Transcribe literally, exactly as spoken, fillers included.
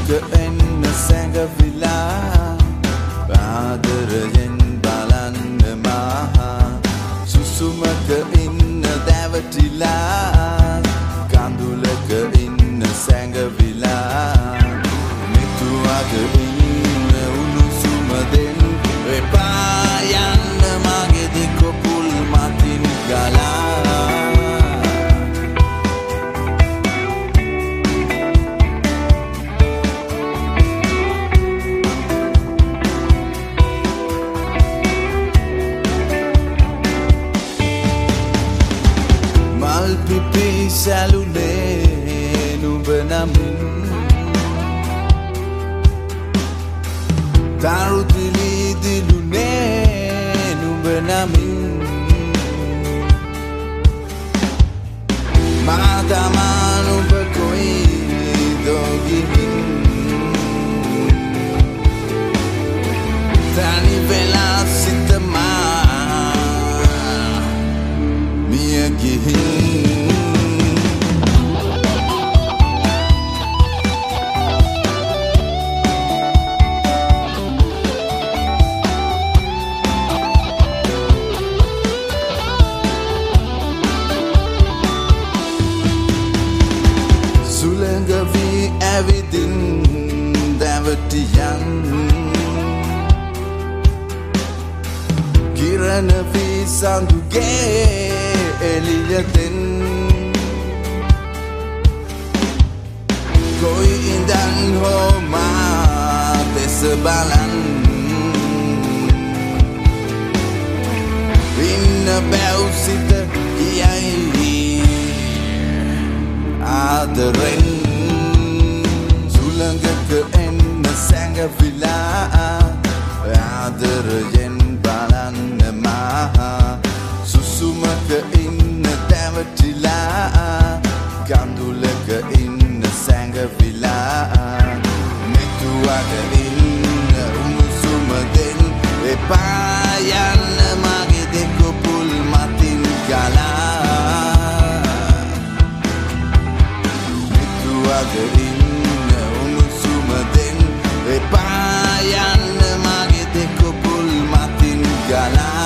එන්න සැඟවිලා ආදරයෙන් බලන්න මහා සුසුමක ඉන්න දැවටිලා කඳුලක ඉන්න සැඟවිලා මෙතුවක ඉන්න උණුසුම දෙන්න එපා යන්න මගේ දිකොපුල් මතින් ගලා pipi salune නුඹ නමින් තරුතිලි දිලුනේ නුඹ නමින් මා තමා නුඹ කොයි දොගිමින් තනි වෙලා සිතමා මිය ගිහින් Sulengavi ඇවිදින් දැවටියන් කිරණ වී සඳුගේ එළියතෙන් කොයි ඉඳන් හෝ මා දෙස බලන් ඉන්න බැව් සිත කියයි ආදරෙන් සුළඟක එන්න සැඟවිලා ආදරයෙන් බලන්න මහා සුසුමක ඉන්න දැවටිලා කඳුලක ඉන්න සැඟවිලා මෙතුවක ඉන්න උණුසුම දෙන්න එපා යන්න මගේ දෙකොපුල් මතින් ගලා ඉන්න උණුසුම දෙන්න එපා යන්න මගේ දෙකොපුල් මතින් ගලා